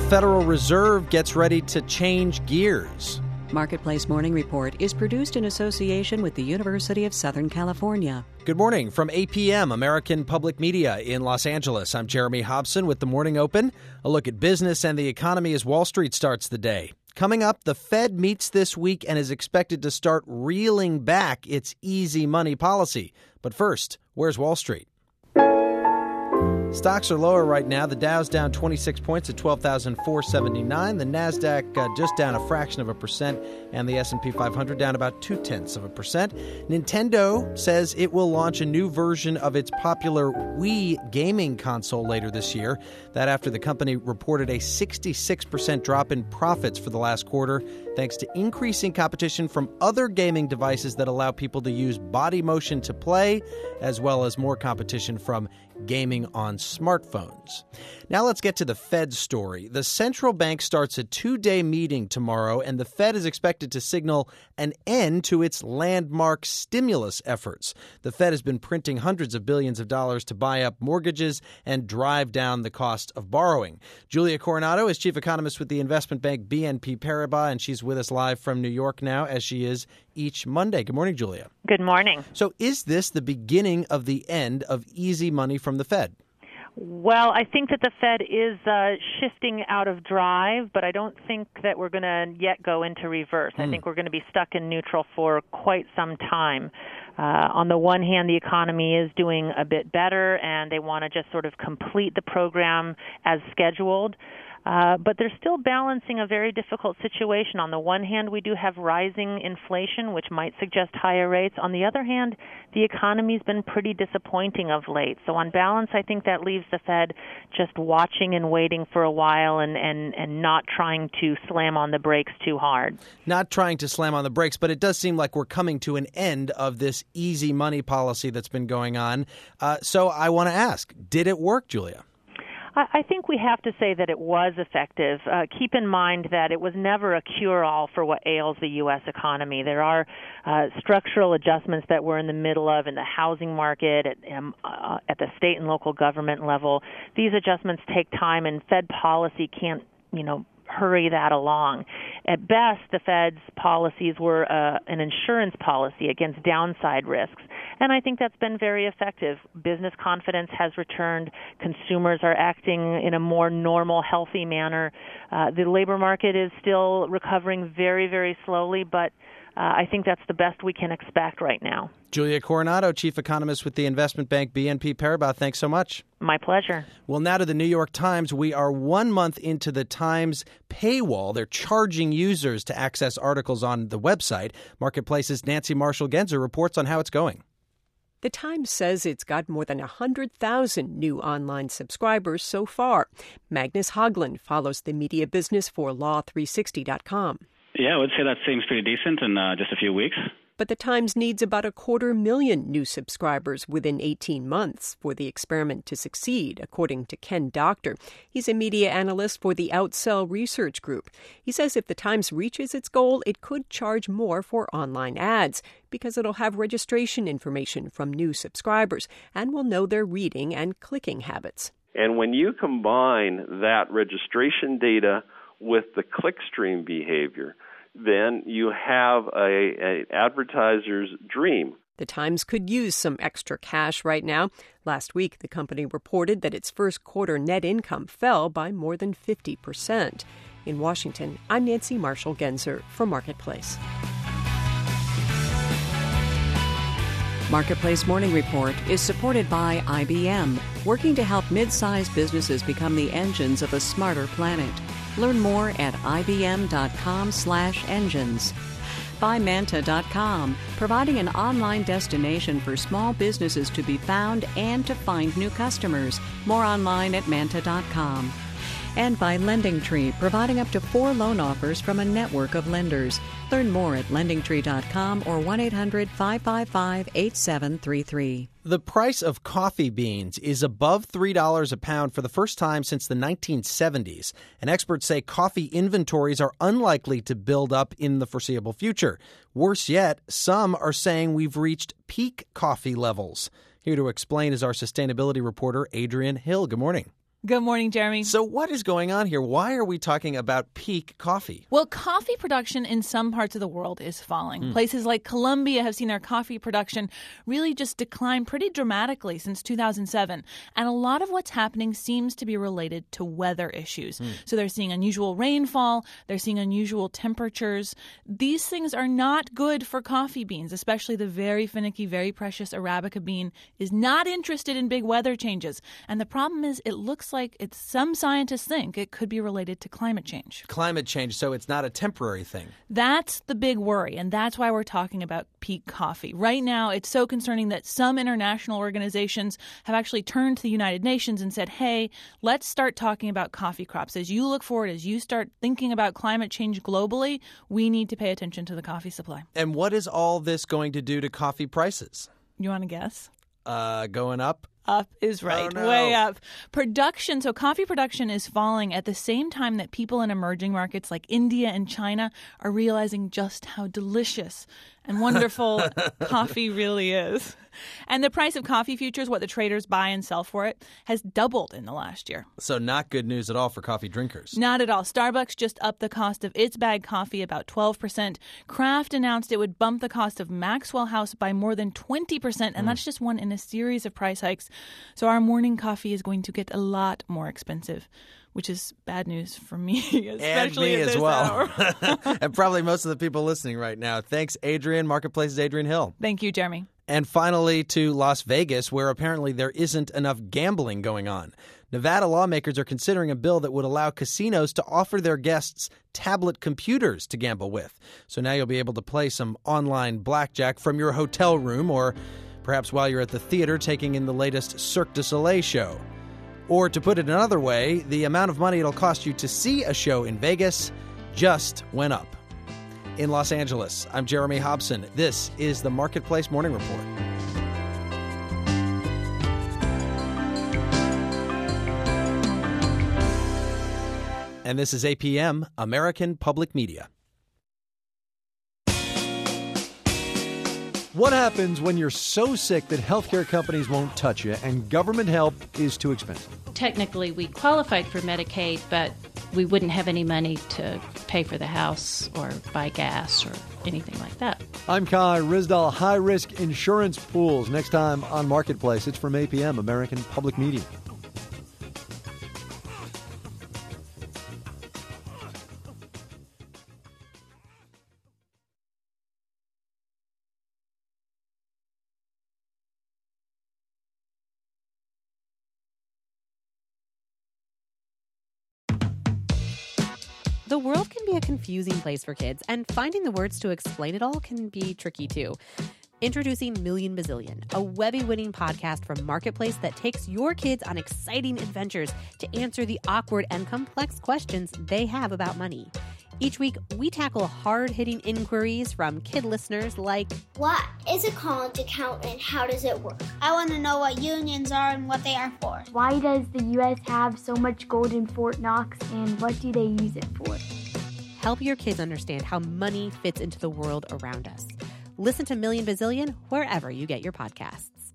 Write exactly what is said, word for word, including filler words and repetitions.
Federal Reserve gets ready to change gears. Marketplace Morning Report is produced in association with the University of Southern California. Good morning from A P M, American Public Media in Los Angeles. I'm Jeremy Hobson with the Morning Open. A look at business and the economy as Wall Street starts the day. Coming up, the Fed meets this week and is expected to start reeling back its easy money policy. But first, where's Wall Street? Stocks are lower right now. The Dow's down twenty-six points at twelve thousand four hundred seventy-nine. The Nasdaq uh, just down a fraction of a percent, and the S and P five hundred down about two-tenths of a percent. Nintendo says it will launch a new version of its popular Wii gaming console later this year. That after the company reported a sixty-six percent drop in profits for the last quarter, thanks to increasing competition from other gaming devices that allow people to use body motion to play, as well as more competition from gaming on smartphones. Now let's get to the Fed story. The central bank starts a two-day meeting tomorrow, and the Fed is expected to signal an end to its landmark stimulus efforts. The Fed has been printing hundreds of billions of dollars to buy up mortgages and drive down the cost of borrowing. Julia Coronado is chief economist with the investment bank B N P Paribas, and she's with us live from New York now, as she is each Monday. Good morning, Julia. Good morning. So is this the beginning of the end of easy money from the Fed? Well, I think that the Fed is uh, shifting out of drive, but I don't think that we're going to yet go into reverse. Mm. I think we're going to be stuck in neutral for quite some time. Uh, on the one hand, the economy is doing a bit better, and they want to just sort of complete the program as scheduled. Uh, but they're still balancing a very difficult situation. On the one hand, we do have rising inflation, which might suggest higher rates. On the other hand, the economy's been pretty disappointing of late. So on balance, I think that leaves the Fed just watching and waiting for a while and, and, and not trying to slam on the brakes too hard. Not trying to slam on the brakes, but it does seem like we're coming to an end of this easy money policy that's been going on. Uh, so I want to ask, did it work, Julia? I think we have to say that it was effective. Uh, keep in mind that it was never a cure-all for what ails the U S economy. There are uh, structural adjustments that we're in the middle of in the housing market, at, um, uh, at the state and local government level. These adjustments take time, and Fed policy can't, you know, hurry that along. At best, the Fed's policies were uh, an insurance policy against downside risks, and I think that's been very effective. Business confidence has returned. Consumers are acting in a more normal, healthy manner. Uh, the labor market is still recovering very, very slowly, but uh, I think that's the best we can expect right now. Julia Coronado, chief economist with the investment bank B N P Paribas. Thanks so much. My pleasure. Well, now to the New York Times. We are one month into the Times paywall. They're charging users to access articles on the website. Marketplace's Nancy Marshall-Genzer reports on how it's going. The Times says it's got more than one hundred thousand new online subscribers so far. Magnus Haugland follows the media business for law three sixty dot com. Yeah, I would say that seems pretty decent in uh, just a few weeks. But the Times needs about a quarter million new subscribers within eighteen months for the experiment to succeed, according to Ken Doctor. He's a media analyst for the Outsell Research Group. He says if the Times reaches its goal, it could charge more for online ads because it'll have registration information from new subscribers and will know their reading and clicking habits. And when you combine that registration data with the clickstream behavior, then you have a, a advertiser's dream. The Times could use some extra cash right now. Last week, the company reported that its first quarter net income fell by more than fifty percent. In Washington, I'm Nancy Marshall-Genzer for Marketplace. Marketplace Morning Report is supported by I B M, working to help mid-sized businesses become the engines of a smarter planet. Learn more at ibm.com slash engines. By Manta dot com, providing an online destination for small businesses to be found and to find new customers. More online at Manta dot com. And by LendingTree, providing up to four loan offers from a network of lenders. Learn more at lending tree dot com or one eight hundred five five five eight seven three three. The price of coffee beans is above three dollars a pound for the first time since the nineteen seventies. And experts say coffee inventories are unlikely to build up in the foreseeable future. Worse yet, some are saying we've reached peak coffee levels. Here to explain is our sustainability reporter, Adrian Hill. Good morning. Good morning, Jeremy. So what is going on here? Why are we talking about peak coffee? Well, coffee production in some parts of the world is falling. Mm. Places like Colombia have seen their coffee production really just decline pretty dramatically since two thousand seven. And a lot of what's happening seems to be related to weather issues. Mm. So they're seeing unusual rainfall. They're seeing unusual temperatures. These things are not good for coffee beans, especially the very finicky, very precious Arabica bean is not interested in big weather changes. And the problem is it looks like it's some scientists think it could be related to climate change. Climate change, so it's not a temporary thing. That's the big worry, and that's why we're talking about peak coffee. Right now, it's so concerning that some international organizations have actually turned to the United Nations and said, hey, let's start talking about coffee crops. As you look forward, as you start thinking about climate change globally, we need to pay attention to the coffee supply. And what is all this going to do to coffee prices? You want to guess? Uh, going up? Up is right. Oh, no. Way up. Production, so coffee production is falling at the same time that people in emerging markets like India and China are realizing just how delicious and wonderful coffee really is. And the price of coffee futures, what the traders buy and sell for it, has doubled in the last year. So not good news at all for coffee drinkers. Not at all. Starbucks just upped the cost of its bag coffee about twelve percent. Kraft announced it would bump the cost of Maxwell House by more than twenty percent, and mm. that's just one in a series of price hikes. So our morning coffee is going to get a lot more expensive, which is bad news for me, especially and me at this as well. hour. And probably most of the people listening right now. Thanks, Adrian. Marketplace's Adrian Hill. Thank you, Jeremy. And finally to Las Vegas, where apparently there isn't enough gambling going on. Nevada lawmakers are considering a bill that would allow casinos to offer their guests tablet computers to gamble with. So now you'll be able to play some online blackjack from your hotel room, or perhaps while you're at the theater taking in the latest Cirque du Soleil show. Or to put it another way, the amount of money it'll cost you to see a show in Vegas just went up. In Los Angeles, I'm Jeremy Hobson. This is the Marketplace Morning Report. And this is A P M, American Public Media. What happens when you're so sick that healthcare companies won't touch you and government help is too expensive? Technically, we qualified for Medicaid, but we wouldn't have any money to pay for the house or buy gas or anything like that. I'm Kai Rizdal. High-risk insurance pools. Next time on Marketplace, it's from A P M, American Public Media. The world can be a confusing place for kids, and finding the words to explain it all can be tricky too. Introducing Million Bazillion, a Webby-winning podcast from Marketplace that takes your kids on exciting adventures to answer the awkward and complex questions they have about money. Each week, we tackle hard-hitting inquiries from kid listeners like, what is a college account and how does it work? I want to know what unions are and what they are for. Why does the U S have so much gold in Fort Knox and what do they use it for? Help your kids understand how money fits into the world around us. Listen to Million Bazillion wherever you get your podcasts.